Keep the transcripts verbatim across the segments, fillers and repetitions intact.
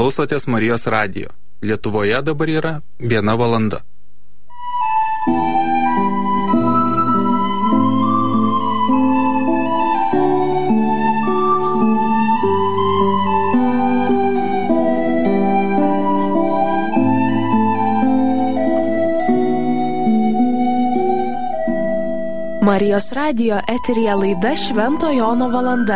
Klausotės Marijos radijo. Lietuvoje dabar yra viena valanda. Marijos radijo eteryje laida Švento Jono valanda.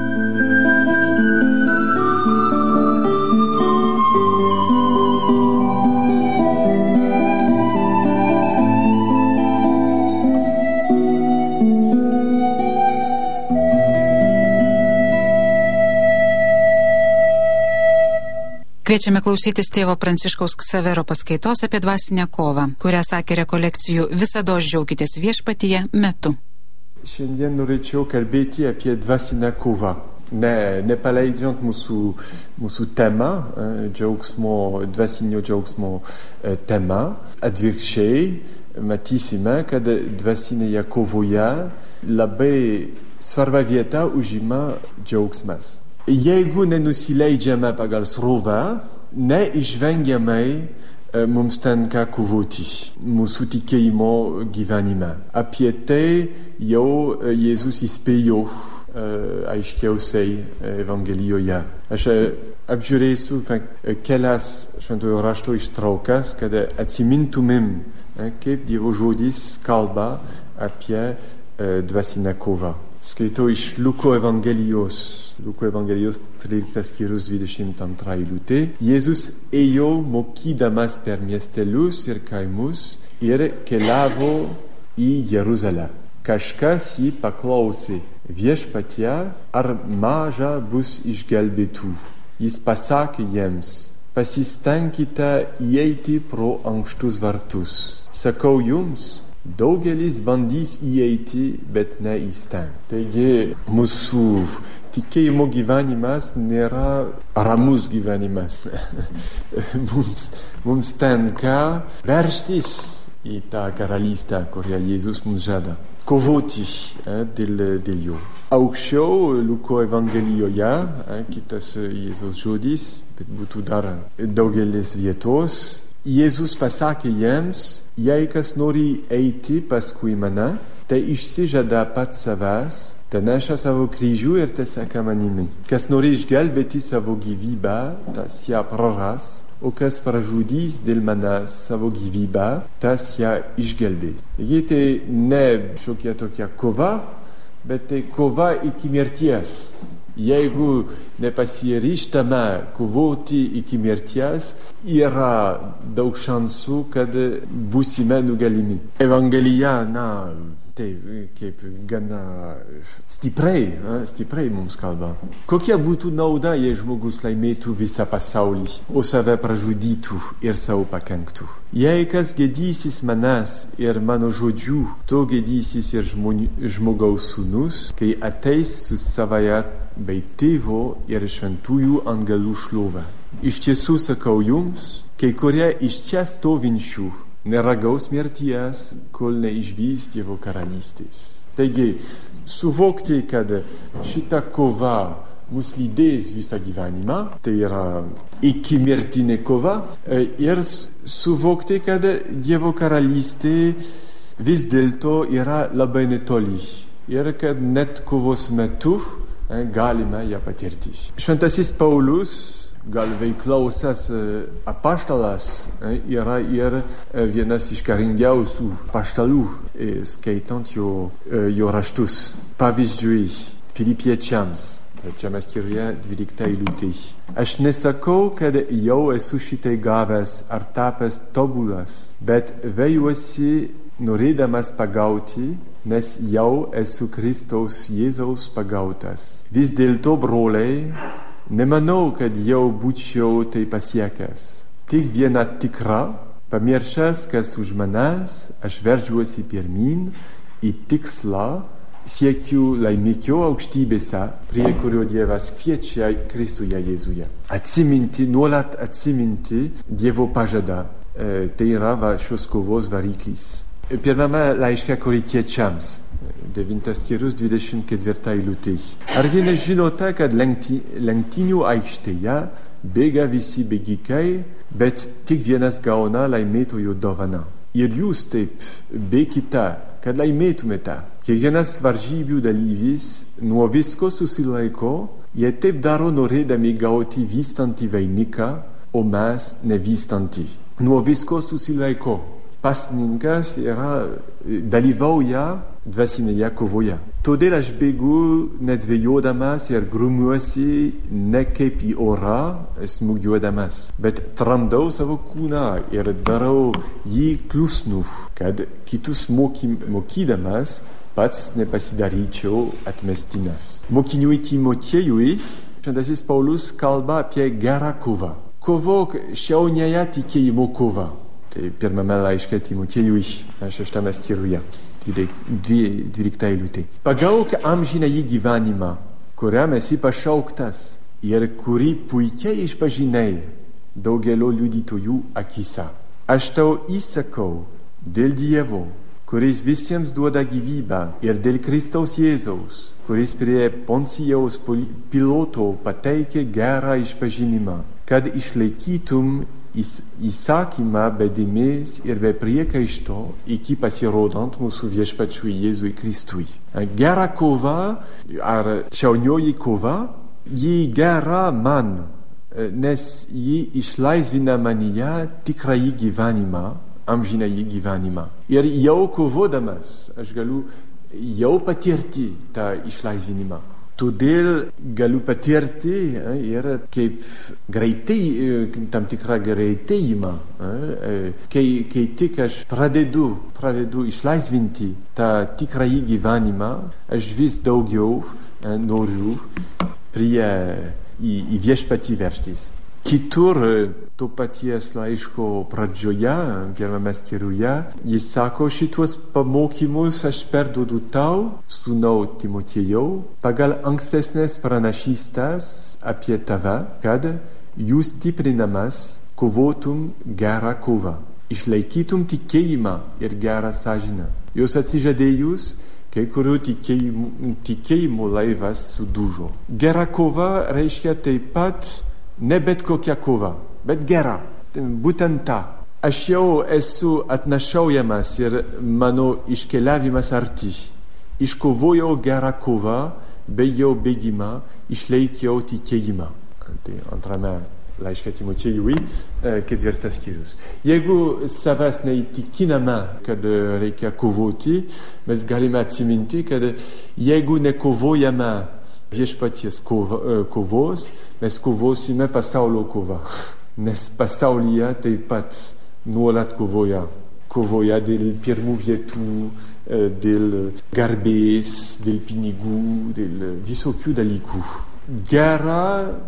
Kviečiame klausytis tėvo Pranciškaus Ksavero paskaitos apie dvasinę kovą, kurią sakė rekolekcijų Visados džiaukitės viešpatyje metu. Šiandien norėčiau kalbėti apie dvasinę kovą. Ne, nepaleidžiant mūsų, mūsų temą, džiaugsmo, dvasinio džiaugsmo temą. Atvirkščiai matysime, kad dvasinėje kovoje labai svarba vieta užima džiaugsmas. Jeigu nenusileidžiame pagal srovę, neišvengiamai mums tenka kovoti mūsų tikėjimo gyvenime. Apie tai jau Jėzus įspėjo aiškiausiai Evangelijoje. Aš apžiūrėsiu kelias šventojo rašto ištraukas, kad atsimintumėm, kaip Dievo žodis kalba apie dvasinę kovą. Skaitau iš Luko Evangelijos, Luko Evangelijos tryliktas skyrius dvidešimt antra eilutė. Jėzus ėjo mokydamas per miestelius ir kaimus ir keliavo į Jeruzalę. Kažkas jį paklausė: viešpatie, ar maža bus išgelbėtų? Jis pasakė jiems: pasistengkite įeiti pro ankštus vartus. Sakau jums, daugelis bandys įeiti, bet neįsteng. Taigi, mūsų tikėjimo gyvenimas nėra ramus gyvenimas. mums, mums tenka veržtis į tą karalystę, kurią Jėzus mums žada. Kovoti eh, dėl, dėl jo. Aukščiau Luko Evangelijoje, eh, kitas Jėzus žodis, bet būtų dar daugelis vietos. Jėzus pasakė jiems: jei kas nori eiti paskui mane, tai išsižada pats savęs, tai neša savo kryžių ir tai seka manimi. Kas nori išgelbėti savo gyvybę, tas ją praras, o kas pražudys dėl manęs savo gyvybę, tas ją išgelbės. Taigi tai ne šiokia tokia kova, bet tai kova iki mirties. Jeigu nepasiryžtame kovoti iki mirties, yra daug šansų, kad būsime nugalimi. Evangelija, na, tai kaip gana stipriai, stipriai mums kalba. Kokia būtų nauda, jei žmogus laimėtų visą pasaulį, o save pražudytų ir savo pakenktų? Jei kas gėdysis manęs ir mano žodžių, to gėdysis ir žmogaus sūnus, kai ateis su savaja bei tėvo ir šventųjų angelų šlove. Iš tiesų sakau jums, kai kurie iš čia stovinčių neragaus mirties, kol neišvys Dievo karalystės. Taigi, suvokti, kad šita kova mus lydės visą gyvenimą, tai yra iki mirtinė kova, ir suvokti, kad Dievo karalystė vis dėlto yra labai netoli ir kad net kovos metu galime ją patirti. Šventasis Paulius, gal veiklausias apaštalas, yra ir vienas iš karingiausių apaštalų, skaitant jo, jo raštus. Pavyzdžiui, Filipiečiams, trečiame skyriuje dvylikta eilutė. Aš nesakau, kad jau esu šitai gavęs ar tapęs tobulas, bet vejuosi norėdamas pagauti, nes jau esu Kristaus Jėzaus pagautas. Vis dėlto, broliai, nemanau, kad jau būčiau tai pasiekęs. Tik viena tikra, pamiršęs, kas už manęs, aš veržiuosi pirmin į tikslą, siekiu laimikio aukštybėse, prie kurio Dievas kviečia Kristuje Jėzuje. Atsiminti, nuolat atsiminti Dievo pažadą. E, tai yra va, šios kovos variklis. Pirmame laiške Korintiečiams, devintas skyrius dvidešimt ketvirta eilutė. Argi nežinote, kad lenkty, lenktynių aikštėje bėga visi bėgikai, bet tik vienas gauna laimėtojo dovaną. Ir jūs taip bėkite, kad laimėtumėte. Kiekvienas varžybių dalyvis nuo visko susilaiko, jie taip daro norėdami gauti vystantį vainiką, o mes nevystantį. Nuo visko susilaiko. Pasninkas yra dalyvauja dvasinėje kovoje. Todėl aš bėgu nedvejodamas ir grumiuosi ne kaip į orą smūgiuodamas, bet tramdau savo kūną ir darau jį klusnų, kad kitus moky, mokydamas pats nepasidaryčiau atmestinas. Mokiniui Timotiejui šventasis Paulius kalba apie gerą kovą. Kovok šauniąją tikėjimo kovą. Tai pirmame laiške Timotiejui, šeštame skyriuje, dvylikta eilutė. Pagauk amžinąjį gyvenimą, kuriam esi pašauktas ir kurį puikiai išpažinai daugelio liudytojų akyse. Aš tau įsakau dėl Dievo, kuris visiems duoda gyvybę, ir dėl Kristaus Jėzaus, kuris prie Poncijaus Piloto pateikė gerą išpažinimą, kad išlaikytum įsakymą be dėmės ir be priekaišto iki pasirodant mūsų viešpačiui Jėzui Kristui. Gera kova ar šaunioji kova, ji gera man, nes ji išlaisvina manyje tikrąjį gyvenimą, amžinąjį gyvenimą. Ir jau kovodamas aš galiu jau patirti tą išlaisvinimą. Todėl galiu patirti ir kaip greitai, tam tikrą greitėjimą, kai, kai tik aš pradedu, pradedu išlaisvinti tą tikrąjį gyvenimą, aš vis daugiau noriu prie į, į viešpatį veržtis. Kitur to paties laiško pradžioje, pirmame skyriuje, jis sako, šitos pamokymus aš perduodu tau, sūnau Timotiejau, pagal ankstesnės pranašystes apie tave, kad jūs stiprinamas kovotum gerą kovą, išlaikytum tikėjimą ir gerą sąžinę. Jos atsižadėjus, kai kurių tikėjimų, tikėjimų laivas sudužo. Gera kova reiškia taip pat ne bet kokia kova, bet gera, būtent ta. Aš jau esu atnašaujamas ir mano iškeliavimas arti. Iškovojau gerą kovą, baigiau bėgimą, išlaikiau tikėjimą. Tai antrame laiške Timotiejui, ketvirtas skyrius. Jeigu savęs neįtikiname, kad reikia kovoti, mes galime atsiminti, kad jeigu nekovojame viešpaties kovos, mes kovosime pasaulio kovą, nes pasaulyje taip pat nuolat kovoja. Kovoja dėl pirmų vietų, dėl garbės, dėl pinigų, dėl visokių dalykų. Gera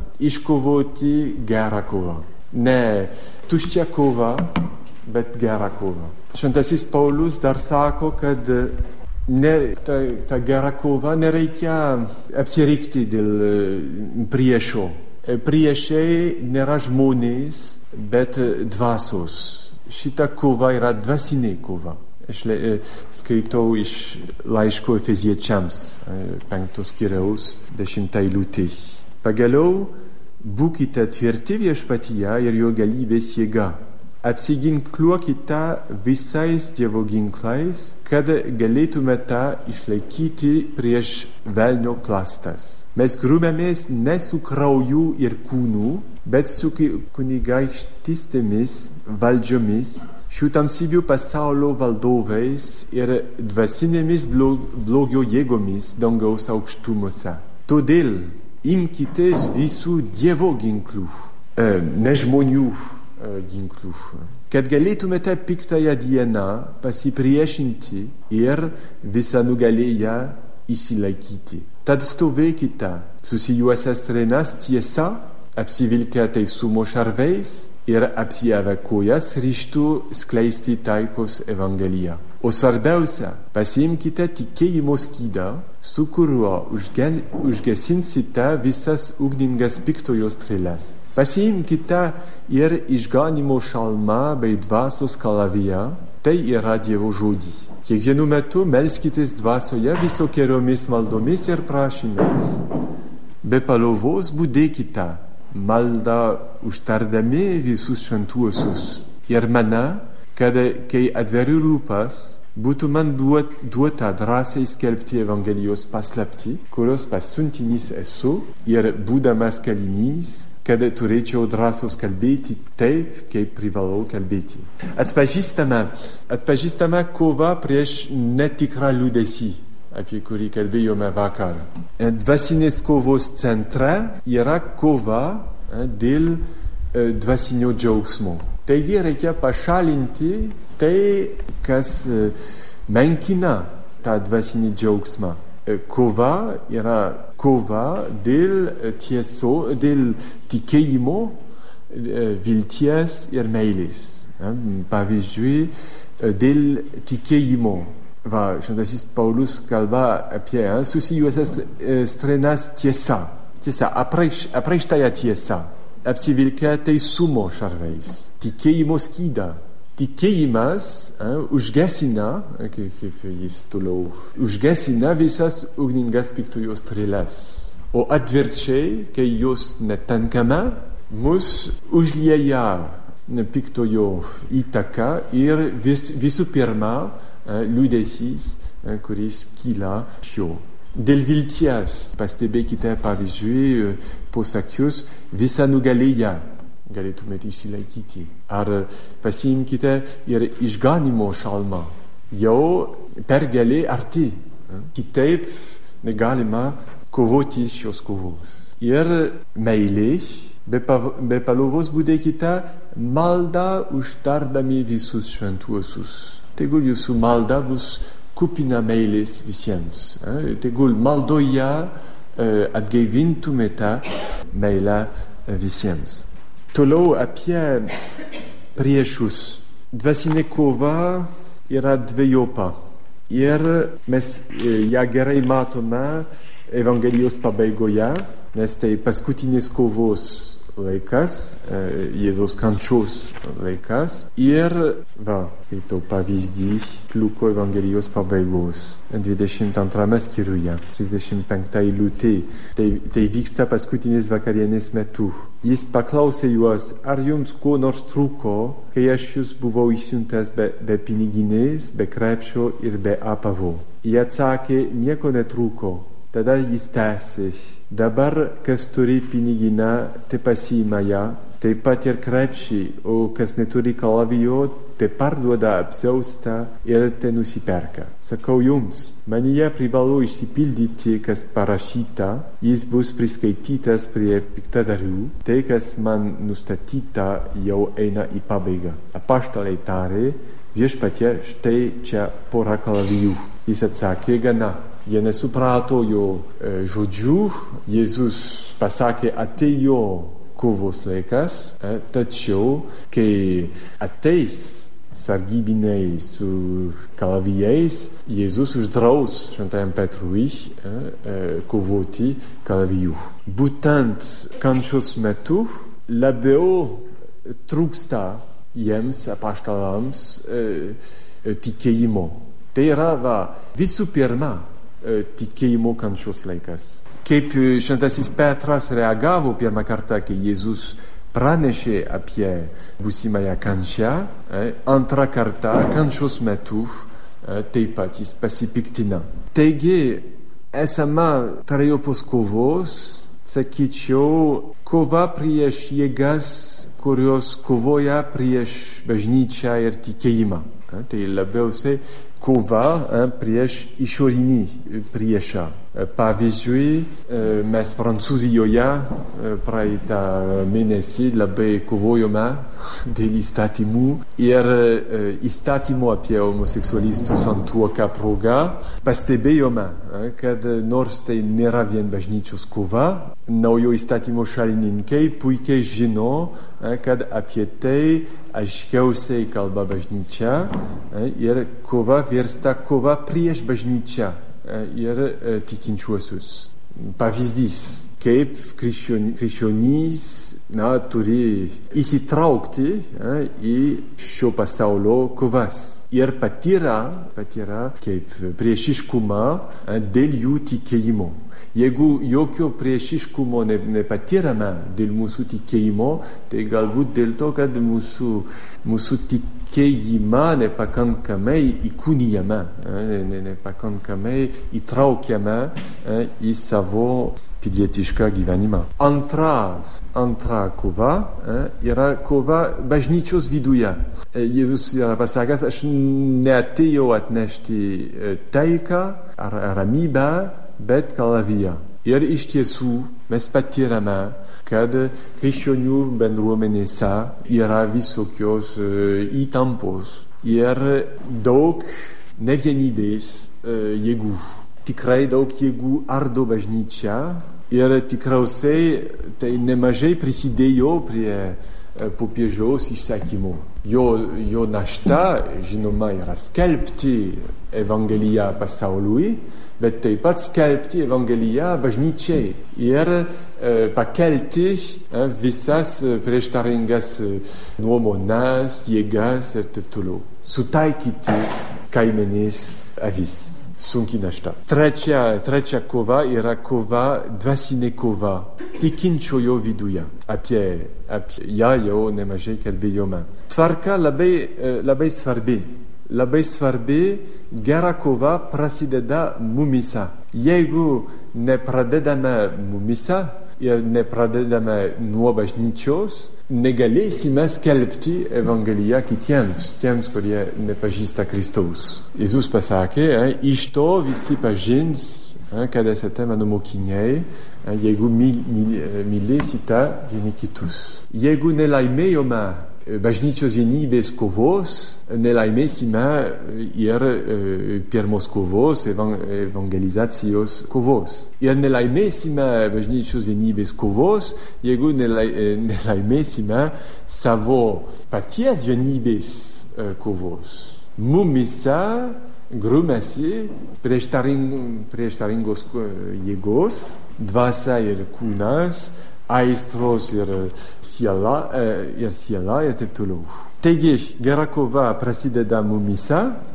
iškovoti gerą kovą. Ne tuščia kova, bet gera kova. Šventasis Paulius dar sako, kad ne, ta, ta gera kova nereikia apsirikti dėl priešo. Priešai nėra žmonės, bet dvasos. Šita kova yra dvasinė kova. Aš skaitau iš laiško Efeziečiams, penktos skyriaus, dešimta eilutė. Pagaliau, būkite tvirti viešpatyje ir jo galybės jėga. Apsiginkluokite visais Dievo ginklais, kad galėtumėte išlaikyti prieš velnio klastas. Mes grūmėmės ne su krauju ir kūnu, bet su kunigaikštystėmis, valdžiomis, šių tamsybių pasaulio valdovais ir dvasinėmis blogio jėgomis dangaus aukštumose. Todėl imkitės visų Dievo ginklų, ne žmonių ginklų, kad galėtumėte piktąją dieną pasipriešinti ir visą nugalėję įsilaikyti. Tad stovėkite, susijuosę strenas tiesa, apsivilkę teisumo šarvais ir apsiavę kojas ryžtu skleisti taikos evangeliją. O svarbiausia, pasiimkite tikėjimo skydą, su kuriuo užgesinsite visas ugningas piktojo strėles. Pasiimkite ir išganimo šalmą bei dvasios kalaviją, tai yra Dievo žodį. Kiekvienu metu melskitės dvasioje visokiomis maldomis ir prašymais. Be paliovos budėkite maldą užtardami visus šventuosius. Ir mana, kad kai atveriu lūpas, būtų man duot, duota drąsiai skelbti Evangelijos paslaptį, kurios pasiuntinys esu, ir būdamas kalinys, kad turėčiau drąsos kalbėti taip, kaip privalau kalbėti. Atpažįstama, atpažįstama kova prieš netikrą liūdesį, apie kurį kalbėjome vakar. Dvasinės kovos centre yra kova dėl dvasinio džiaugsmo. Taigi reikia pašalinti tai, kas menkina tą dvasinį džiaugsmą. Kova yra kova dėl tieso, dėl tikėjimo, vilties ir meilės. Pavyzdžiui, dėl tikėjimo. Va, šventasis Paulius kalba apie susijusias strenas tiesa. Tiesa, apreikštąją tiesą. Apsivilkę teisumo šarvais. Tikėjimo skydą. Tikėjimas hein, užgesina, kaip, kaip jis toliau, užgesina visas ugningas piktojo strėles. O atvirkščiai, kai jos netenkame, mus užlieja piktojo įtaka ir vis, visų pirma liūdesys, kuris kyla iš jo. Dėl vilties, pastebėkite pavyzdžiui posakius visą nugalėję. Galėtumėte išsilaikyti. Ar pasiimkite ir išganimo šalmą. Jau pergalė arti. Kitaip negalima kovoti šios kovos. Ir meilė, be, be paliovos būdėkite maldą užtardami visus šventuosius. Tegul jūsų malda bus kupina meilės visiems. Tegul maldoje atgaivintumėte meilę visiems. Toliau apie priešus. Dvasinė kova yra dvejopa. Ir mes ją gerai matome Evangelijos pabaigoje, nes tai paskutinės kovos laikas, Jėzaus kančios laikas. Ir, va, kaip tau pavyzdį, Liuko Evangelijos pabaigos, dvidešimt antrame skyriuje, trisdešimt penkta eilutė. Tai, tai vyksta paskutinės vakarienės metu. Jis paklausė juos, ar jums ko nors trūko, kai aš jūs buvau išsiuntęs be, be piniginės, be krepšio ir be apavo. Jie atsakė, nieko netrūko. Tada jis tęsė. Dabar, kas turi piniginą, te pasiima ją, taip pat ir krepšį, o kas neturi kalavijo, te parduoda apsiaustą ir te nusiperka. Sakau jums, manyje privalo išsipildyti, kas parašyta, jis bus priskaitytas prie piktadarių, tai, kas man nustatyta, jau eina į pabaigą. Apaštalai tarė, viešpatie, štai čia pora kalavijų. Jis atsakė, gana. Jie nesuprato jo e, žodžių. Jėzus pasakė, atėjo kovos laikas, e, tačiau kai ateis sargybiniai su kalavijais, Jėzus uždraus šventajam Petrui e, e, kovoti kalavijų. Būtent kančios metu labiau trūksta jiems apaštalams e, e, tikėjimo. Tai yra va, visų pirma tikėjimo kančios laikas. Kaip šventasis Petras reagavo pirmą kartą, kai Jėzus pranešė apie būsimąją kančią, antrą kartą kančios metu taip pat jis pasipiktina. Taigi, esama trejopos kovos, sakyčiau, kova prieš jėgas, kurios kovoja prieš bažnyčią ir tikėjimą. Tai labiausiai kova prieš išorinį priešą. Pavyzdžiui, mes Prancūzijoje praeitą mėnesį labai kovojome dėl įstatymų ir įstatymų apie homoseksualistų santuoką proga pastebėjome, kad nors tai nėra vien bažnyčios kova, naujo įstatymo šalininkai puikiai žino, kad apie tai aiškiausiai kalba bažnyčia ir kova virsta kova prieš bažnyčią ir tikinčiuosius. Pavyzdys, kaip krikščionys na, turi įsitraukti į šio pasaulio kovas. ir patyrė, patyrė kaip priešiškumą dėl jų tikėjimo. Jeigu jokio priešiškumo ne, nepatyrėme dėl mūsų tikėjimo, tai galbūt dėl to, kad mūsų, mūsų tikėjimą nepakankamai įkūnijame, ne, ne, nepakankamai įtraukiame į savo pilietišką gyvenimą. Antra, antra kova yra kova bažnyčios viduje. Jėzus yra pasakęs, aš neatėjau atnešti taiką ar ramybę, bet kalaviją. Ir iš tiesų mes patyrėme, kad krikščionių bendruomenėse yra visokios įtampos ir daug nevienybės jėgų. Tikrai daug jėgų ardo bažnyčią ir tikriausiai tai nemažai prisidėjo prie popiežiaus išsakymų. Jo, jo našta, žinoma, yra skelbti Evangeliją pasauliui, bet taip pat skelbti Evangeliją bažnyčiai ir e, pakelti e, visas prieštaringas nuomones, jėgas ir taip toliau. Sutaikyti kaimenės avis. Sunki našta. Trečia, trečia kova yra kova, dvasinė kova, tikinčiojo viduje. Apie, apie ją jau nemažai kalbėjome. Tvarka labai, labai svarbi. Labai svarbi, gera kova prasideda mumyse. Jeigu nepradedame mumyse ir nepradedame nuo bažnyčios, negalėsime skelbti Evangeliją kitiems, tiems, kurie nepažįsta Kristaus. Jėzus pasakė, iš to visi pažins, kad esate mano mokiniai, jeigu mylėsite vieni kitus. Jeigu nelaimėjome bažnyčios vienybės kovos, nelaimėsime ir pirmos kovos, evangelizacijos kovos. Ir nelaimėsime bažnyčios vienybės kovos, jeigu nelaimėsime savo paties vienybės kovos. Mumyse grumasi prieštaringos jėgos, dvasia ir kūnas, aistros ir siela, ir siela ir taip toliau. Taigi, gera kova prasideda mumyse.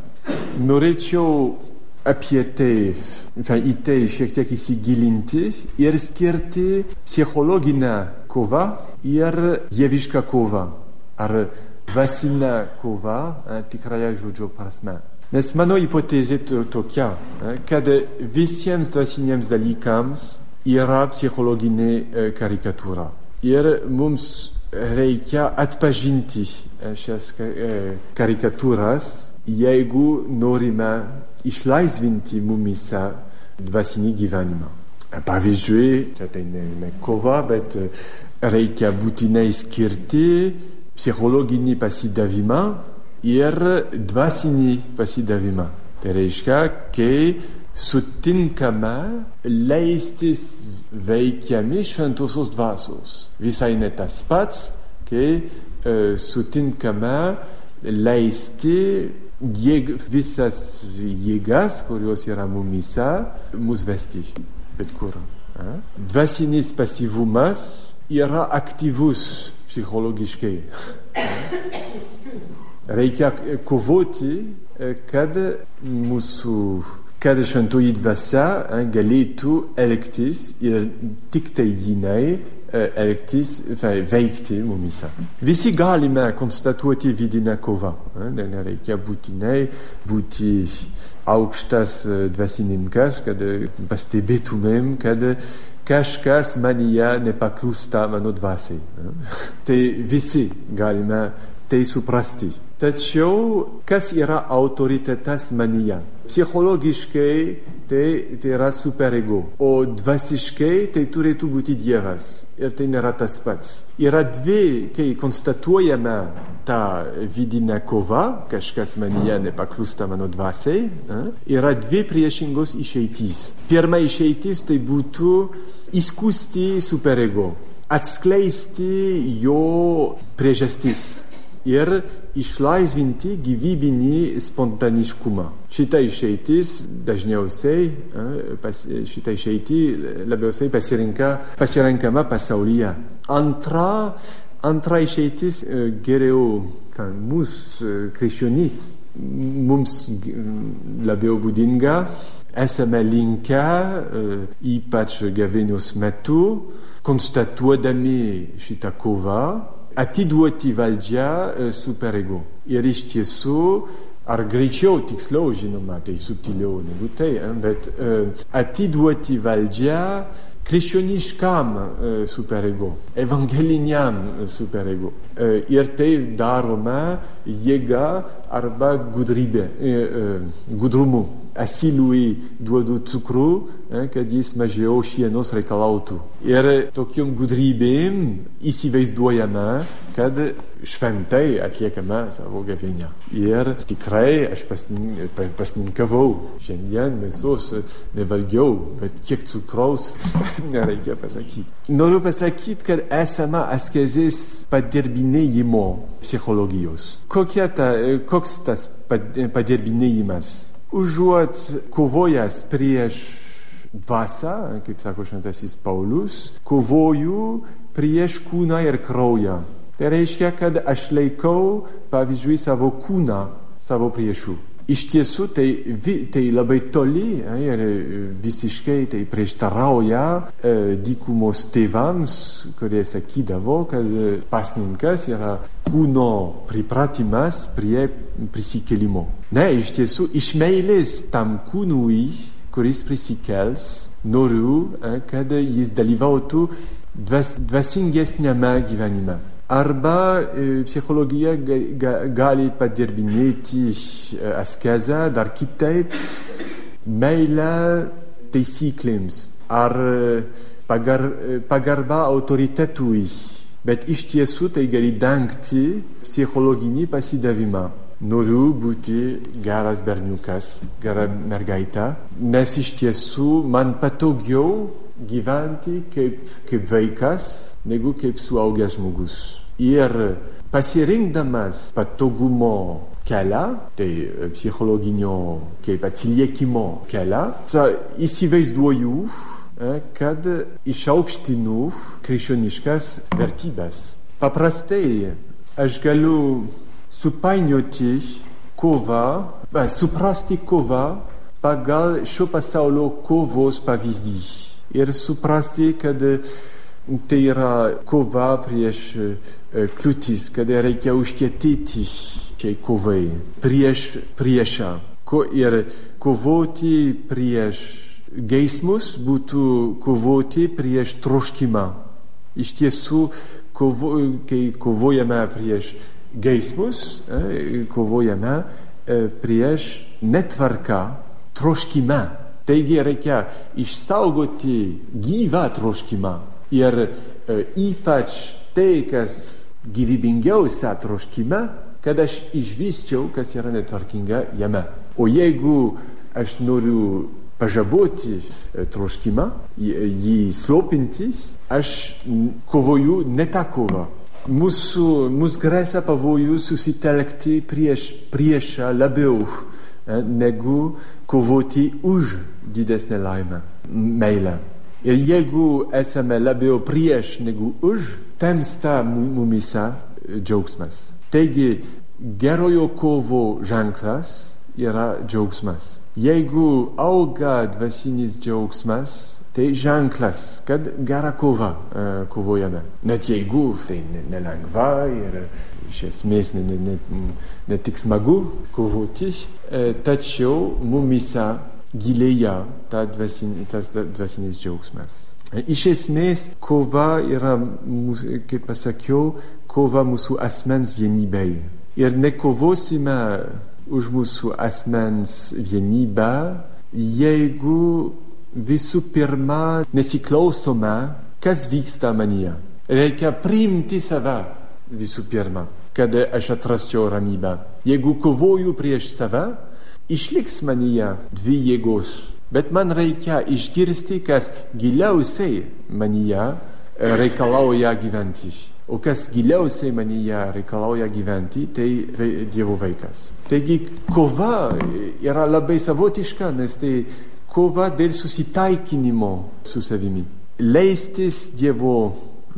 Norėčiau apie tai, į tai šiek tiek įsigilinti ir skirti psichologinę kovą ir dievišką kovą. Ar dvasinę kovą tikrąją žodžio prasme. Nes mano hipotezė tokia, kad visiems dvasiniams dalykams yra psichologinė karikatūra. Ir mums reikia atpažinti šias karikatūras, jeigu norime išlaisvinti mumyse dvasinį gyvenimą. Pavyzdžiui, čia tai ne, ne kova, bet reikia būtinai skirti psichologinį pasidavimą ir dvasinį pasidavimą. Tai reiškia, kai sutinkame leistis veikiami šventosios dvasios. Visai ne tas pats, kai e, sutinkame leisti jėg, visas jėgas, kurios yra mumyse, mus vesti bet kur. E? Dvasinis pasyvumas yra aktyvus psichologiškai. Reikia kovoti, kad mūsų kad šventoji dvasia galėtų elgtis ir tik tai jinai elgtis, veikti mumyse. Visi galime konstatuoti vidinę kovą. Nereikia būtinai būti aukštas dvasininkas, kad pastebėtumėm, kad kažkas manyje nepaklūsta mano dvasiai. Tai visi galime tai suprasti. Tačiau kas yra autoritetas manyje? Psichologiškai tai, tai yra superego, o dvasiškai tai turėtų būti Dievas. Ir tai nėra tas pats. Yra dvi, kai konstatuojame tą vidinę kovą, kažkas manyje nepaklūsta mano dvasiai, yra dvi priešingos išeitys. Pirma išeitis tai būtų įskųsti superego, atskleisti jo priežastis ir išlaisvinti gyvybinį spontaniškumą. Šita išeitis dažniausiai, šita išeitį labiausiai pasirenkama pasaulyje. Antra, antra išeitis geriau, mūsų krikščionys mums labiau būdinga, esame linkę, ypač gavėnios metu, konstatuodami šitą kovą, atiduoti valdžią superego. Ir iš tiesų, ar greičiau, tiksliau, žinoma, tai subtiliau negu tai, bet atiduoti valdžią krikščioniškam superego, evangeliniam superego. Ir tai daroma jėga arba gudrybė, gudrumu. Asiliui duodu cukrų, kad jis mažiau šienos reikalautų. Ir tokiom gudrybėm įsivaizduojame, kad šventai atliekame savo gavėnią. Ir tikrai aš pasninkavau. Šiandien mėsos nevalgiau, bet kiek cukraus nereikia pasakyti. Noriu pasakyti, kad esame askezės padirbinėjimo psichologijos. Kokia ta, koks tas padirbinėjimas? Užuot kovojęs prieš dvasią, kaip sako šventasis Paulius, kovoju prieš kūną ir kraują. Tai reiškia, kad aš laikau, pavyzdžiui, savo kūną, savo priešų. Iš tiesų, tai, tai labai toli ir visiškai tai prieštarauja e, dykumos tėvams, kurie sakydavo, kad pasninkas yra kūno pripratimas prie prisikėlimo. Ne, iš tiesų, iš meilės tam kūnui, kuris prisikels, noriu, e, kad jis dalyvautų dvas, dvasingesniame gyvenime. Arba e, psichologija ga, ga, gali padirbinėti e, askezę dar kitaip, meilę taisyklėms ar pagar, pagarba autoritetui. Bet iš tiesų tai gali dengti psichologinį pasidavimą. Noriu būti geras berniukas, gera mergaitė, nes iš tiesų man patogiau gyventi kaip, kaip vaikas, negu kaip suaugęs žmogus. Ir pasirinkdamas patogumo kelią, tai psichologinio kaip atsiliekimo kelią, įsivaizduoju, kad išaukštinu krikščioniškas vertybės. Paprastai aš galiu supainioti kovą, suprasti kovą pagal šio pasaulio kovos pavyzdį. Ir suprasti, kad tai yra kova prieš kliūtis, kad reikia užkietėti šiai kovai, prieš priešą. Ko, ir kovoti prieš geismus būtų kovoti prieš troškimą. Iš tiesų, kovo, kai kovojame prieš geismus, kovojame prieš netvarką troškimą. Taigi reikia išsaugoti gyvą troškimą. Ir e, ypač tai, kas gyvybingiausia troškime, kad aš išvysčiau, kas yra netvarkinga jame. O jeigu aš noriu pažaboti troškimą, jį slopinti, aš kovoju ne tą kovą. Mūsų, mūsų grėsia pavojus susitelkti prieš priešą labiau, negu kovoti už didesnę laimę, meilę. Ir jeigu esame labiau prieš negu už, temsta mumyse džiaugsmas. Taigi, gerojo kovo ženklas yra džiaugsmas. Jeigu auga dvasinis džiaugsmas, tai ženklas, kad gera kova uh, kovojame. Net jeigu tai nelengva ir iš esmės ne, ne, ne, ne tik smagu kovoti, uh, tačiau mumyse gilėja ta dvasin, tas dvasinis džiaugsmas. Iš esmės, kova yra, kaip pasakiau, kova mūsų asmens vienybei. Ir nekovosime už mūsų asmens vienybę, jeigu visų pirma nesiklausome, kas vyksta manyje. Reikia priimti save visų pirma, kad aš atrasčiau ramybę. Jeigu kovoju prieš save, išliks manyje dvi jėgos. Bet man reikia išgirsti, kas giliausiai manyje reikalauja gyventi. O kas giliausiai manyje reikalauja gyventi, tai Dievo vaikas. Taigi kova yra labai savotiška, nes tai kova dėl susitaikinimo su savimi. Leistis Dievo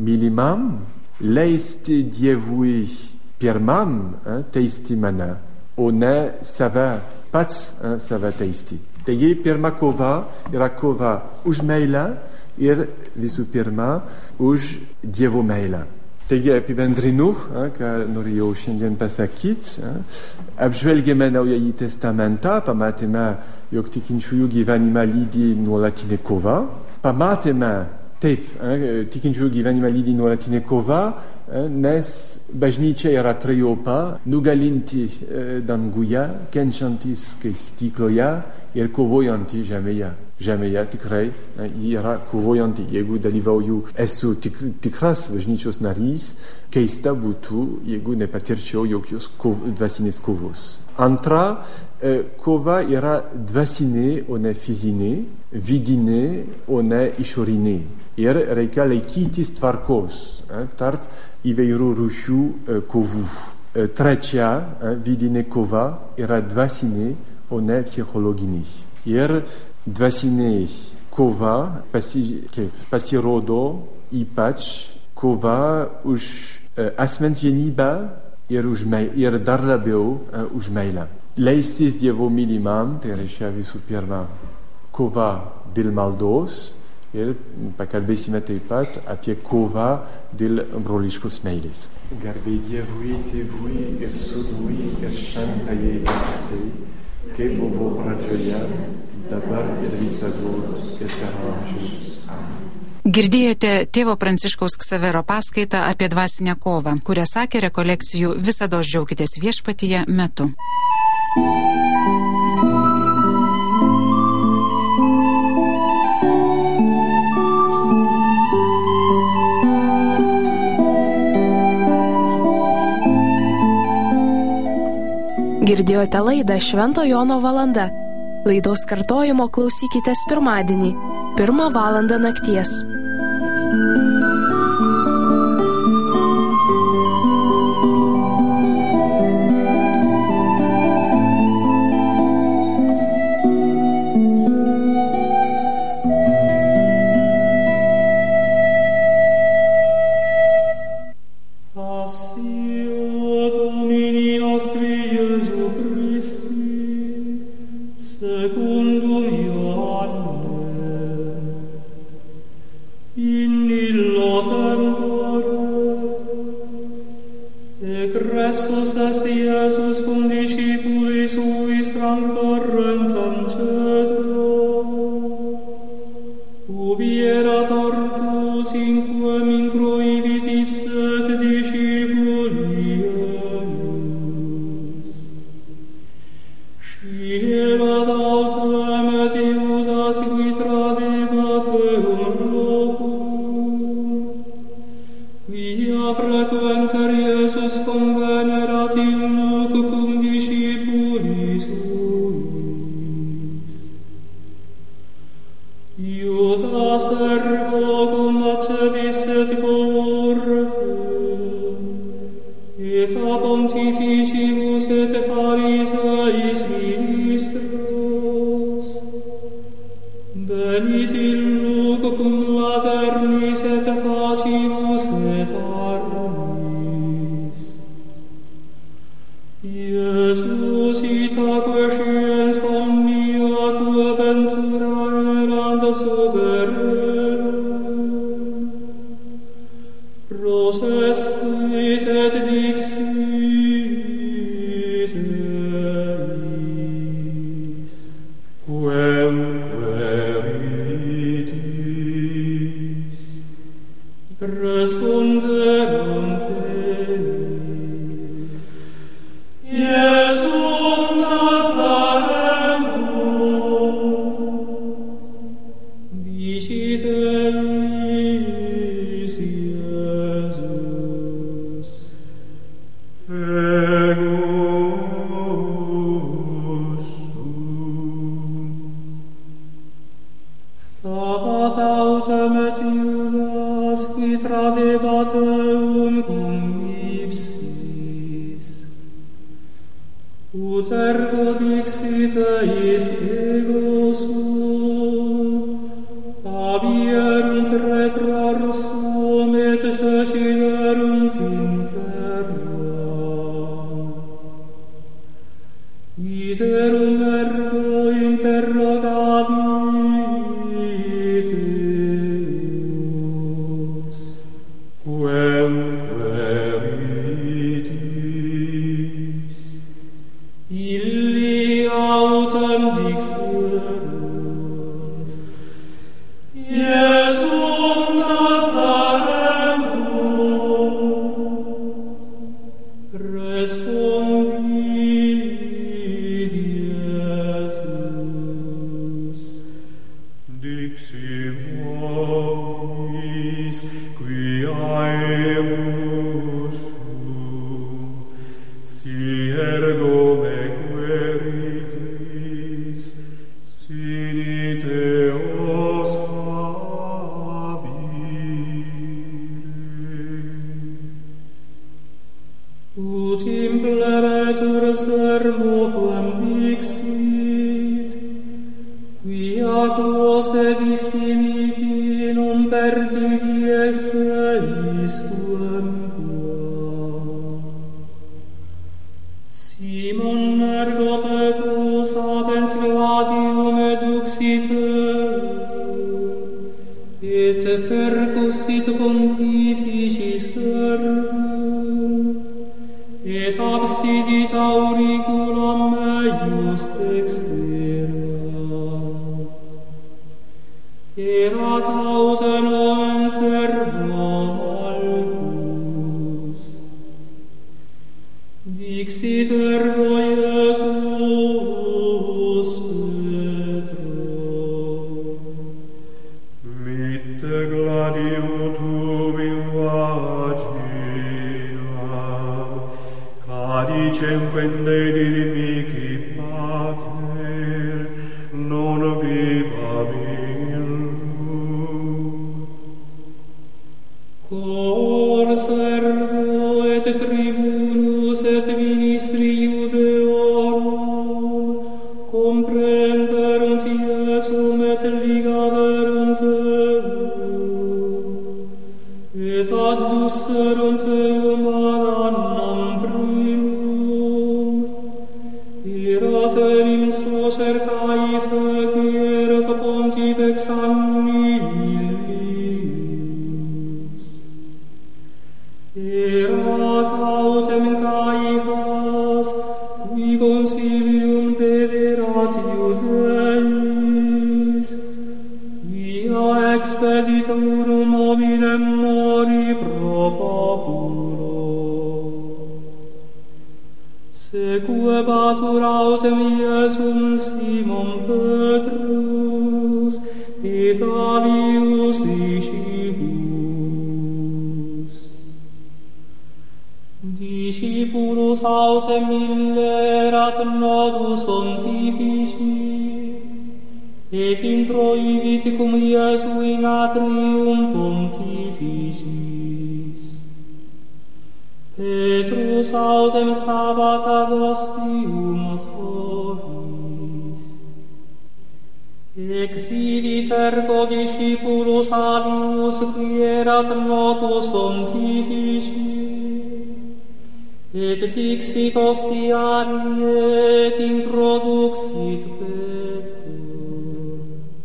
mylimam, leisti Dievui pirmam teisti mane. o ne save, pats save teisti. Taigi pirma kova yra kova už meilę ir visų pirma už Dievo meilę. Taigi apibendrinu, ką norėjau šiandien pasakyti. Apžvelgėme Naująjį testamentą, pamatėme, jog tikinčiųjų gyvenimą lydi nuolatinė kova. Pamatėme, taip, tikinčiųjų gyvenimą lydi nuolatinė kova, nes bažnyčia yra trejopa, nugalinti danguje, kenčiantis skaistykloje ir kovojanti žemėje. Žemėje tikrai ji yra kovojanti. Jeigu dalyvauju, esu tik, tikras bažnyčios narys, keista būtų, jeigu nepatirčiau jokios kov, dvasinės kovos. Antra, kova yra dvasinė, o ne fizinė, vidinė, o ne išorinė. Ir reikia laikytis tvarkos tarp įvairių rūšių kovų. Trečia, vidinė kova yra dvasinė, o ne psichologinė. Ir dvasinė kova pasi, pasirodo ypač kova už uh, asmens vienybę ir, už mei, ir dar labiau uh, už meilę. Leistis Dievo mylimam, tai reiškia visų pirma kova dėl maldos ir pakalbėsime taip pat apie kovą dėl broliškos meilės. Garbė Dievui, Tėvui ir Sūnui ir Šventajai Dvasiai, kaip buvo pradžioje, dabar ir visados ir per amžius. Girdėjote tėvo Pranciškaus Ksavero paskaitą apie dvasinę kovą, kurią sakė rekolekcijų Visados džiaukitės viešpatyje metu. Girdėjote laidą Švento Jono valanda. Laidos kartojimo klausykitės pirmadienį, pirmą valandą nakties. Iterum ergo interrogavit Deus, quem queritis, illi autem dixerunt, Iesum Nazarenum, respondit Iesus, dixi vobis quaemus sum, si ergo me queritis, sine Deos ut impleretur sermo quam dixit, quia quos et istimici non perdit esse quam qua. Simon ergo Petrus abens gladium eduxite, et percussit pontifici servum, et absidit auriculam meius dextera. Erat autem nomen servo Malchus. Dixit ergo Iesus Petro, mitte gladium tuum in vaginam, cadicem quende dimici pater, non vivam illum. Cor servo et tribunus et ministri Iudeorum comprenderunt Iesum et ligaverunt eum, et addusserunt eum ad annam primum, erat enim socer Caife qui erat pontifex anni illius. Erat autem Caifas, qui consilium dederat Iudeis, quia expeditorum hominem mori pro populo. Sequebatur autem Iesum Simon Petrus, et alius discipulus. Discipulus autem illerat nodus pontifici, et introivit cum Iesu in atrium pontificis. Petrus autem sabbata ostium foris. Exivit ergo discipulus alius qui erat notus pontifici, et dixit ostiari et introduxit Petro.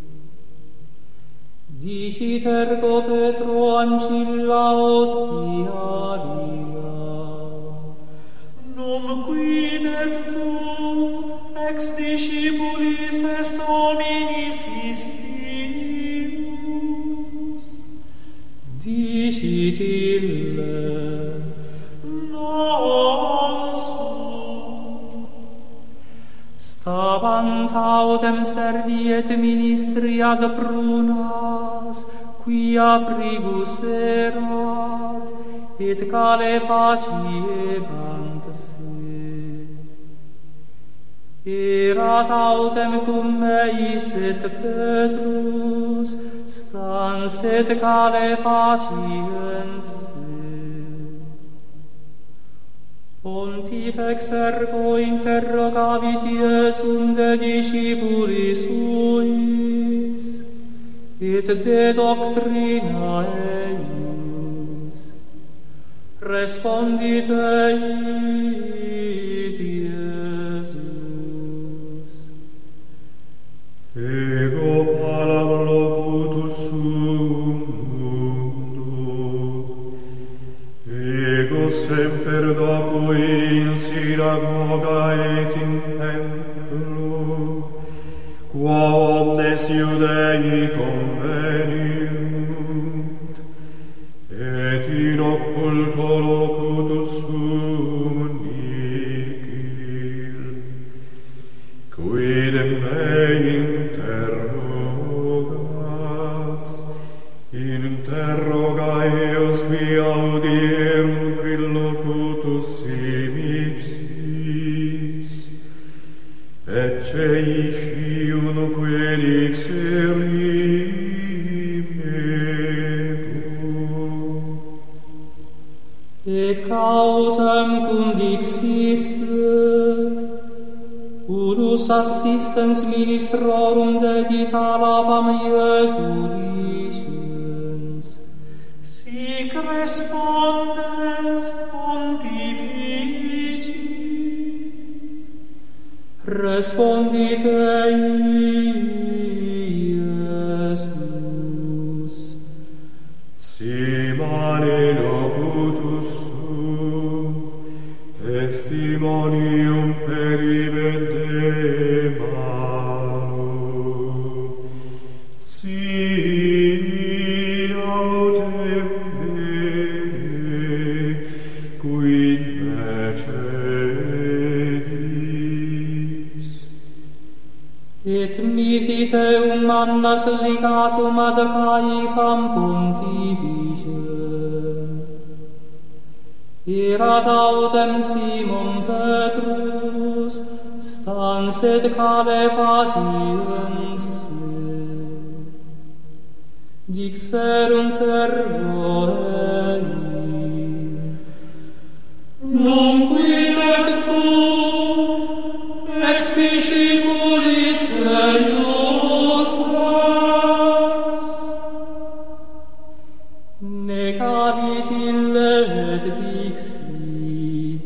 Dicit ergo Petro ancilla ostiaria, nom quidet tu ex discipulis est hominis istimus? Dicit ille, non sum. Stabant autem servi et ministri ad prunas, quia frigus erat, et calefaciebant se. Erat autem cum meis et Petrus, stans et calefaciens se. Pontifex ergo interrogavit Iesum de discipulis suis, et de doctrina eius. Respondit eit Iesus. colloqui in synagoga et in templo, qua omnes Iudei conveniunt, et in occulto locutus sum nihil, quidem me interrogas, interroga eos qui audierum quid locutus imipsis, ecce isciun quid ixerimetur. E cautem cum dixisset, unus assistens ministrorum dedita labam Iesu dicens, sic respondes pontifici. Respondit ei Iesus, si mane locutus sum, testimonium peribet de malo, si autem bene, quid me cedis. et misit eum mannas ligatum ad Caefam pontificem. Erat autem Simon Petrus, stans et Calephas iens se. Dixerunt ergo ei, nunquid et tu, ex discipulis eius est. Negavit ille et dixit,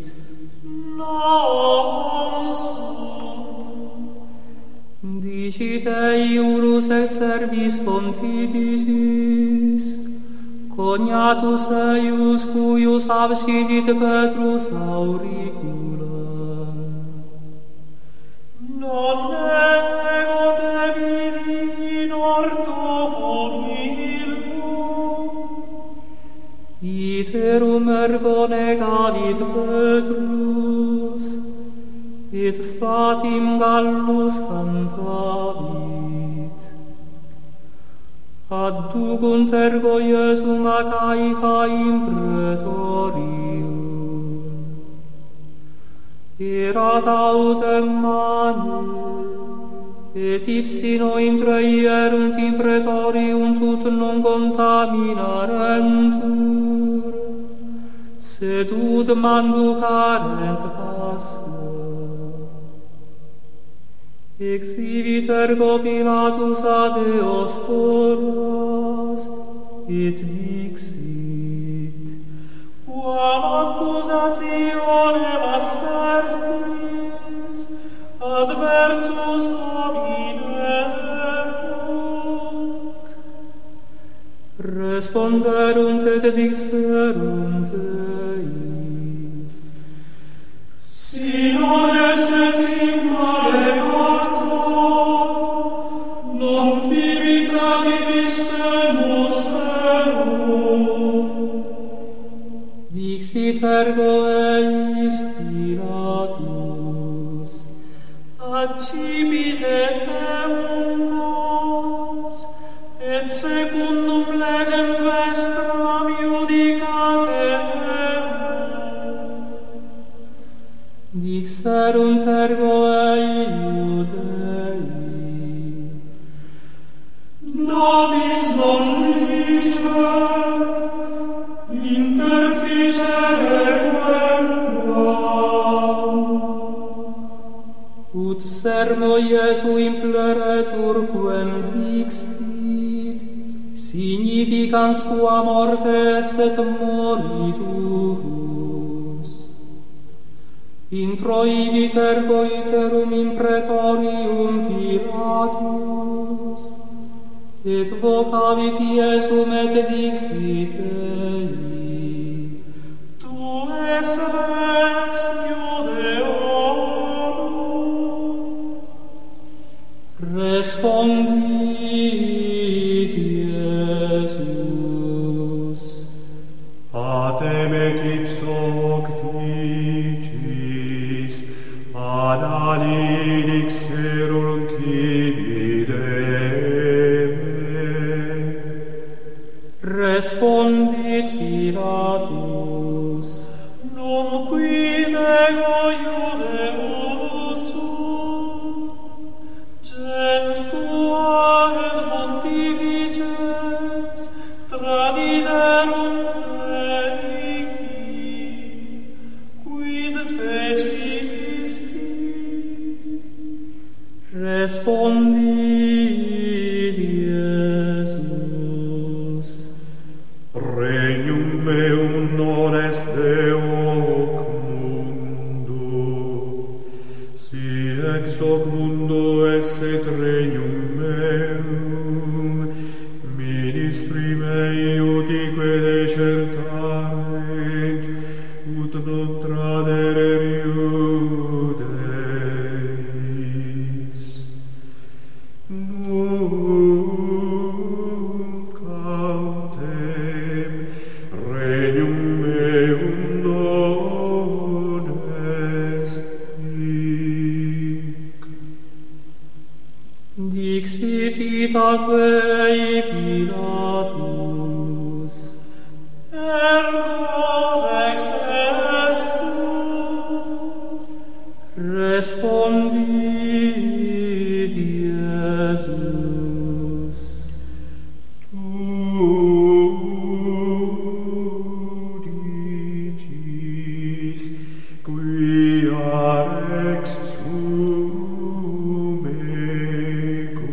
non sum. Dicit ei unus ex servis pontificis, cognatus eius cuius absidit Petrus auriculam. Non ego te vidi in orto humilum, iterum ergo negavit Petrus, et statim gallus cantavit. Adducunt ergo Iesum a Caefa in praetorium. Erat autem mane, et ipsino intra ierunt in praetorium tut non contaminarentur, sed ud manducarent passa. Exhibit ergo Pilatus ad eos foras, et dixit, quam accusationem affertis adversus homine hoc. Responderunt et dixerunt ei, si non esse in malefactor, non tibi tradissemus erunt. Dixit ergo eis Pilatus, accipite eum vos, et secundum legem vestram iudicate eum. Dixerunt ergo ei Iudei, nobis non licet interficere quem quam. Ut sermo Iesu impleretur quem dixit, significans qua morte esset moriturus. Introivit ergo iterum in praetorium Pilatus, et vocavit Iesum et dixit ei, tu es Rex Respondit Iesus. Patem et ipso hoc dicis, ad alilix serum tideme. Respondit Pilatus. Non quid ego Iudeus sum, gens tua et pontifices tradiderunt enici, quid fecisti? Respondit Iesus. Regnum meum non est de hoc mundo, si ex hoc mundo esset regnum meum, ministri mei utique decertarent, ut non tradere iudeis. Nunc autem regnum meum non est hic. Dixit itaque Pilatus, ergo rex est tu. Respondit Iesus. Tu dicis, quia rex sum ego.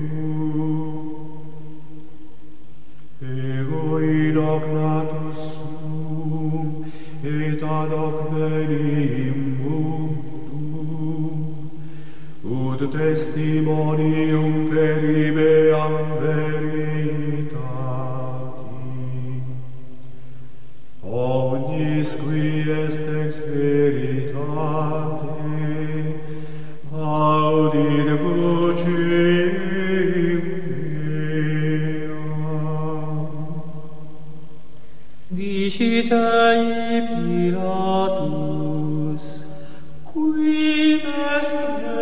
Ego in hoc natus sum, et ad hoc veni in mundum, ut testimonium peribeam veritati. Omnis qui est ex veritate, audit vocem meam. Dicit ei Pilatus, quid est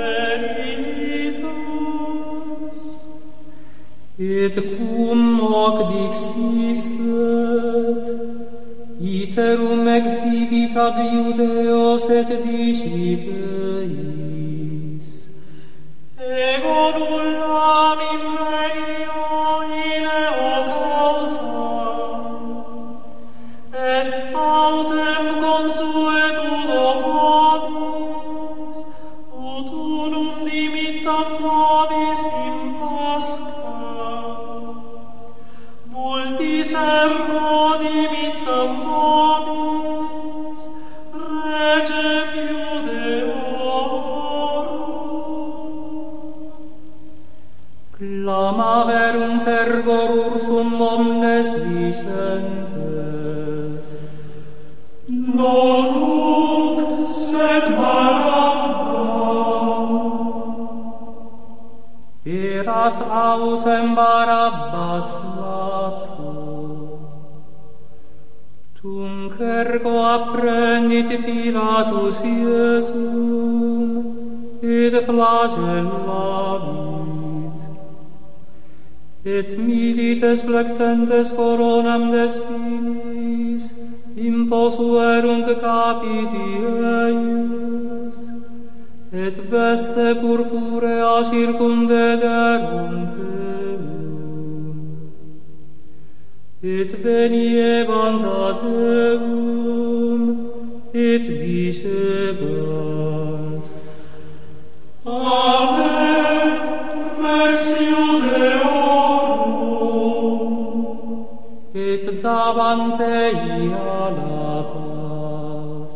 veritas? Et cum hoc dixisset, iterum exhibit ad Iudeos et dicit eis. Ego nullam invenio in eo causa, est autem consuetudo vobis, ut unum dimittam vobis in Pascha. Vultis ergo dimittam vobis, regem Iudeorum. Clamaverunt ergo ursum omnes dicentes, non nunc sed Barabba. Erat autem Barabbas latro. Tunc ergo apprendit Pilatus Iesum, et flagellavit. Et milites flectentes coronam de spinis imposuerunt capiti eius, et veste purpurea circundederunt eum. Et veniebant ad eum, et dicebant, Ave, Versio Deorum, et dabant ei alla paz.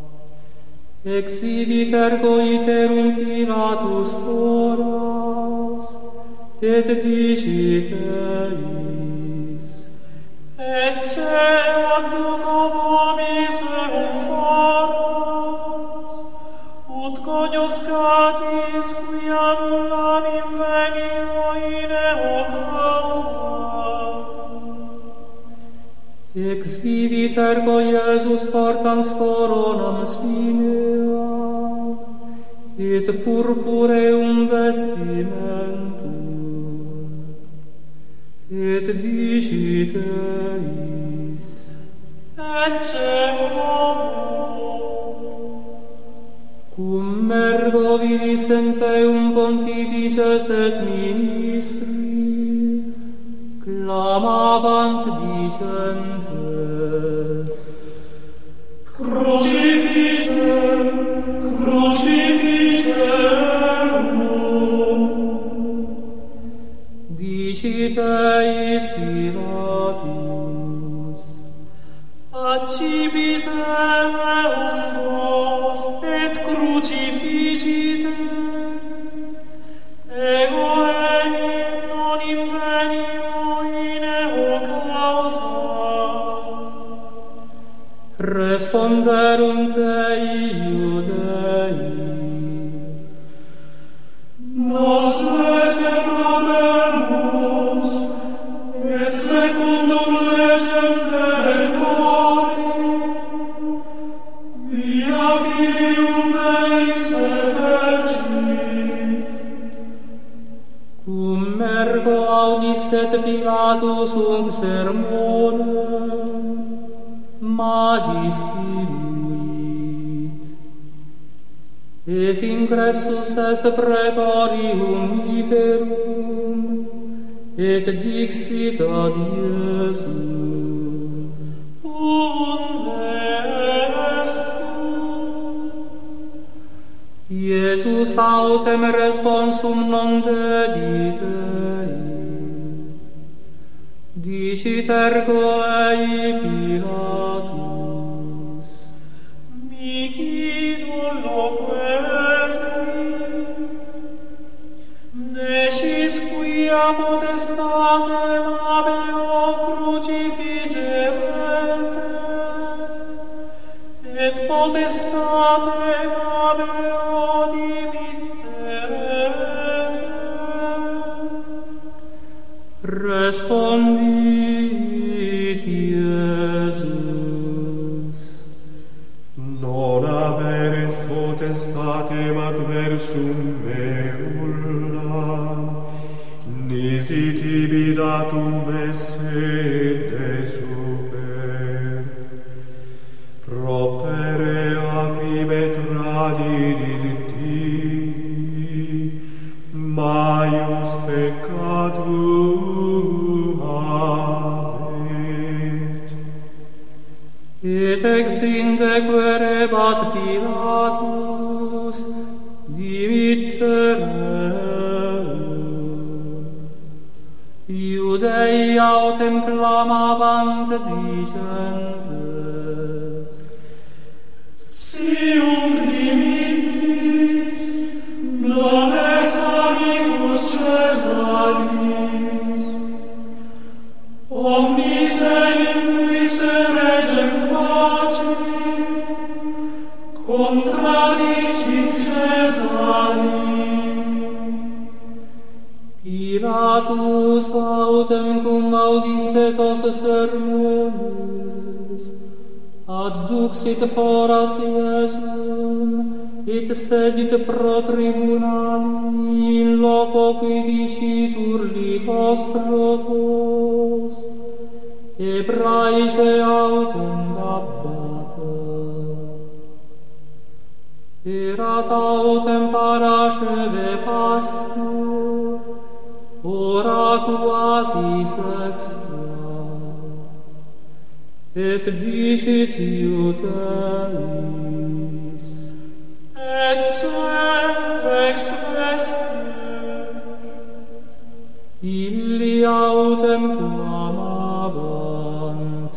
Exhibit ergo iterum Pilatus foras, et dicit eis, Ecce adduco vobis eum foras, ut cognoscatis quia nullam invenio Exhibit ergo Iesus portans coronam spinea, et purpureum vestimentum, et dicit eis, ecce homo, cum ergo vidis enteum pontifices et ministri, clamabant dicentes, Crucifice, crucificerum. Dicit eis Pilatus, accipit eum vos et crucificite, ego enim non invenio in eo causa. Responderunt ei Iudei, nos legem habemus, et secundum legem Dei via Filium Dei se fecit. Cum ergo audis et Pilatus unc sermonem, magistiluit, et ingressus est praetorium iterum, et dixit ad Iesum, unde est tu? Iesus autem responsum non dedit ei, dicit ergo ei Pilatus, mihi nullo queris, nescis quia potestatem habeo crucifigerete, et potestatem habeo dimitterete. Respondit Iesus, non haberes potestatem adversum meula, nisi tibi datum esse de super, proptere acrime tradiditi, maius peccatum habet. Et ex inde querebat Pilatus, dimittereum. Iudei autem clamabant dicentes, Sium dimittis, non es animus Caesaris, omnis enim quis regem facit, contradicit Caesarim. Pilatus autem cum audisset os sermones, adduxit foras Iesum, et sedit pro tribunali in loco qui dicitur litos rotos, Hebraice autem Gabbata. Erat autem parasceve Pascha, ora quasi sexta, et dicit Iudeis, ecce ex veste. Illi autem clamabant,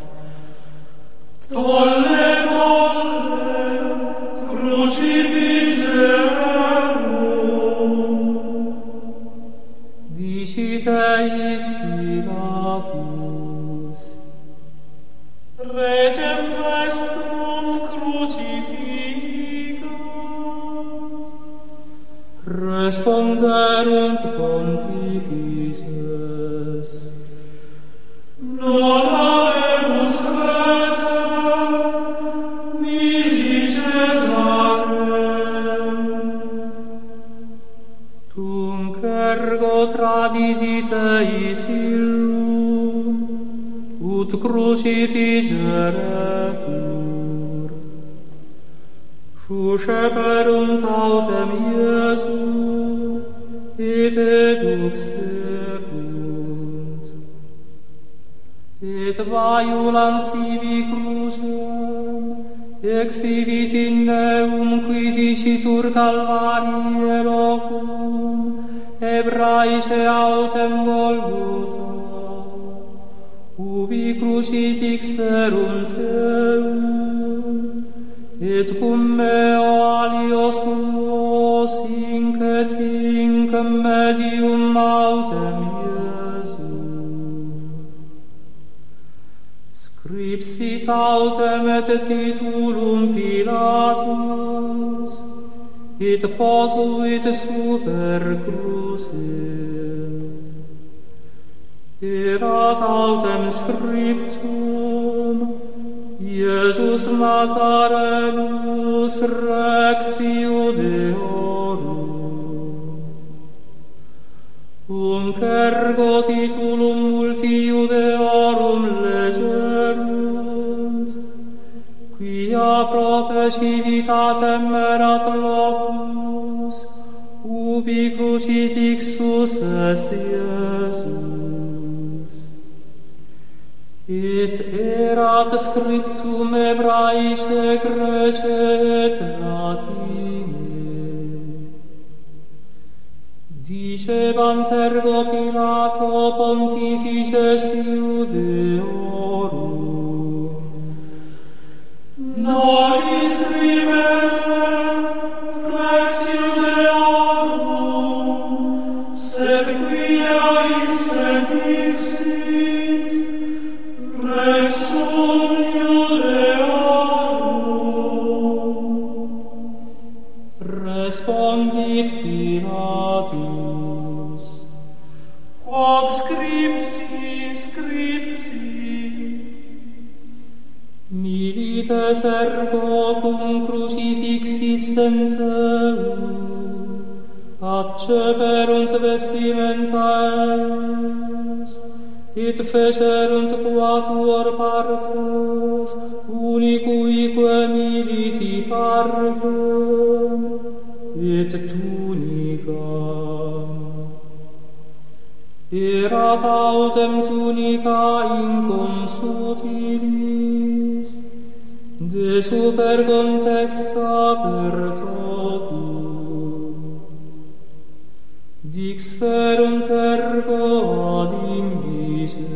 tolle, tolle, crucificerum. Dicit eis Pilatus, regem vestrum crucifica. Responderunt pontifices, non habemus viditeis illum, ut crucifigeretur. Susceperunt autem Iesum, et eduxerunt. Et vaiulans ibi crucem, exhibit in neum qui dicitur Calvarie locum, Hebraice autem Golgotha, ubi crucifixerunt eum, et cum meo alios suos hinc et hinc medium autem Iesum. Scripsit autem et titulum Pilatus, et posuit super crucem. Erat autem scriptum, Iesus Nazarenus Rex Iudeorum. Unc ergo titulum multi Iudeorum legerunt, quia prope civitatem erat locus, ubi crucifixus est Iesus. Et erat scriptum Hebraice, Grece et Latine. Dicebant ergo Pilato pontifices Iudeorum, noli scribere res Iudeorum, sed quia ipse dixit, res sum Iudeorum. Respondit Pilatus, quod scripsi, scripsi. Milites ergo cum crucifixis senteum, acceperunt vestimenta eis, et fecerunt quatuor partes, unicuique militi partem, et tunicam. Erat autem tunica inconsutilis, de super contexta per totum. Dixerunt ergo ad indice,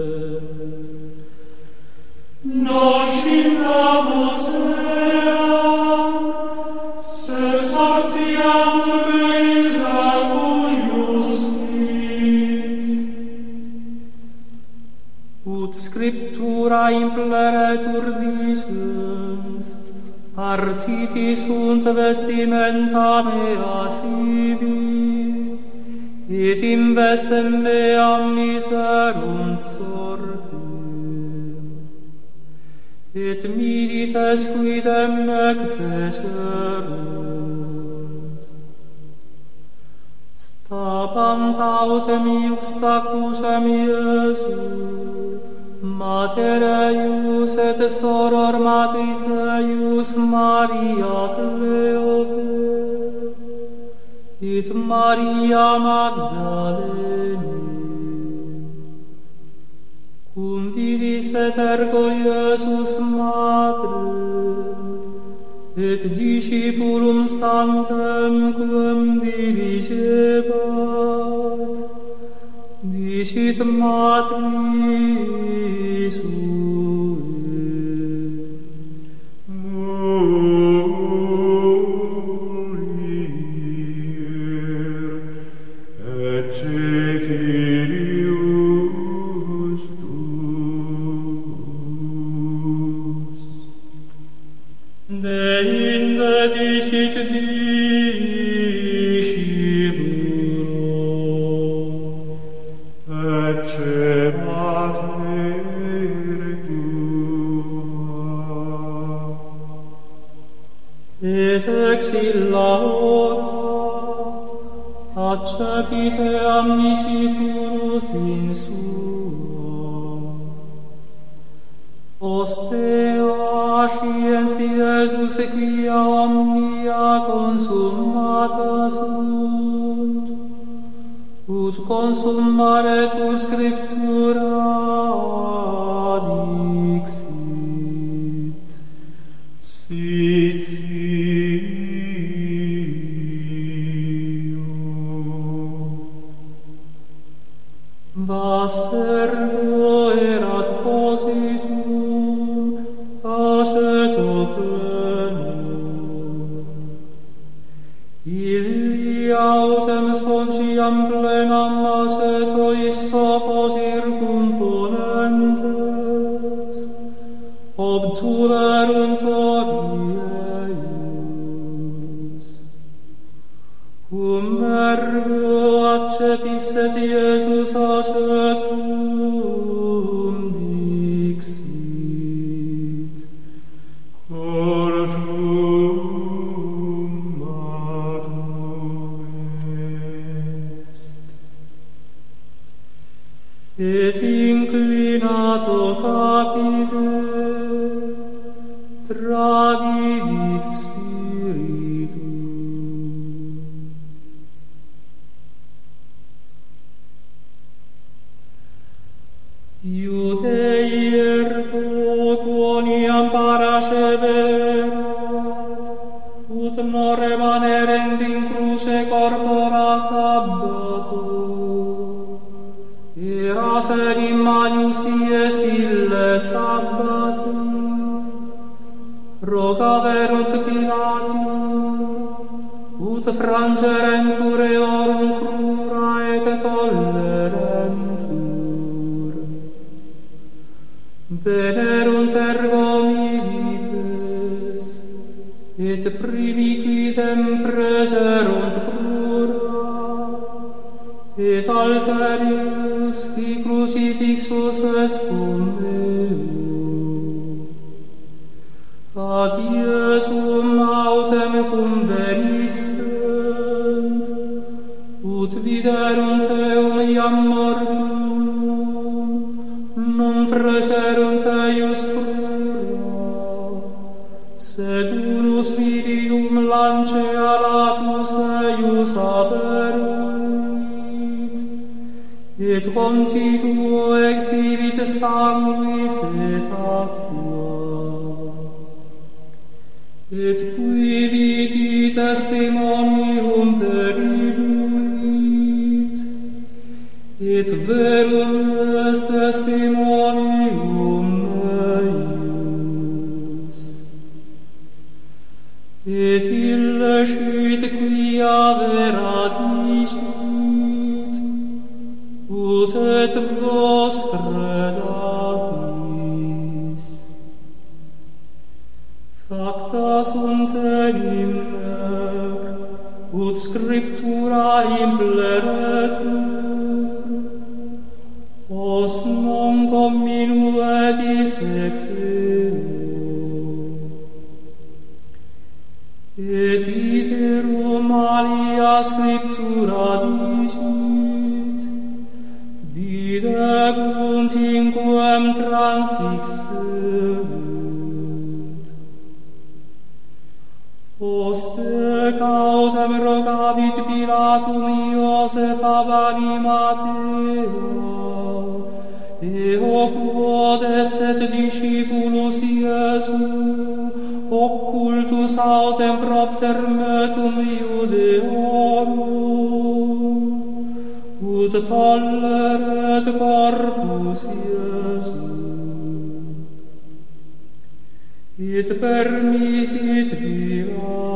nos indamus eam, se sortiamur de illa cuius sit. Ut scriptura impleretur dicens, partiti sunt vestimenta mea sibi, et in vestem meam miserunt sortem, et milites quidem ec fecerunt. Stabant autem iuxta crucem Iesu, Mater eius et soror matris eius Maria Cleofe, et Maria Magdalene. Cum vidis et ergo Iesus Matrem, et discipulum santem quem dirigebat, dicit matris sue, Mulier, ecce filius tuus. Deinde dicit discipulo, ecce mater tua. Et ex illa ora accepite amnicipulus in suo. Ostea scientia Iesus quia omnia consummata sunt, ut consummaretur scriptura dixit. Sit Vassergo erat positum, aceto plenum. Illi autem sponciam plenam aceto issopo circumponentes, obtulerunt orieius. Cum ergo accepisset Iesus acetum dixit. Consummatum est. Et inclinato capite, tradidit spiritum. Iudei ergo quoniam paraceverat, ut non remanerent in cruce corpora sabbato, erat enim manius ies ille sabbati, rogaverunt Pilatum, ut frangerentur eorum crura et tollerentur. Venerunt ergo milites, et primi quidem freserunt crura, et alterius qui crucifixus est cum Deo. Ad Iesum autem cum venissent, ut viderunt eum iam mortum, non freserunt eius crura, sed unus spiritum lancea latus eius aperuit, et continuo exhibit sanguis et aqua. Et qui vidi testimonium peribuit, et verum est testimonium eius. Et ille scit quia vera dicit, ut et vos credatis. Facta sunt enim nec, ut scriptura impleretur, os non comminuetis ex eo. Et iterum alia scriptura dicit, videbunt inquem transixerunt. Poste causam rogabit Pilatum Iosefa bani Matteo, eo quod esset discipulus Iesu, occultus autem propter metum Iudeorum, ut tolleret corpus Iesu. Et permisit Pilatum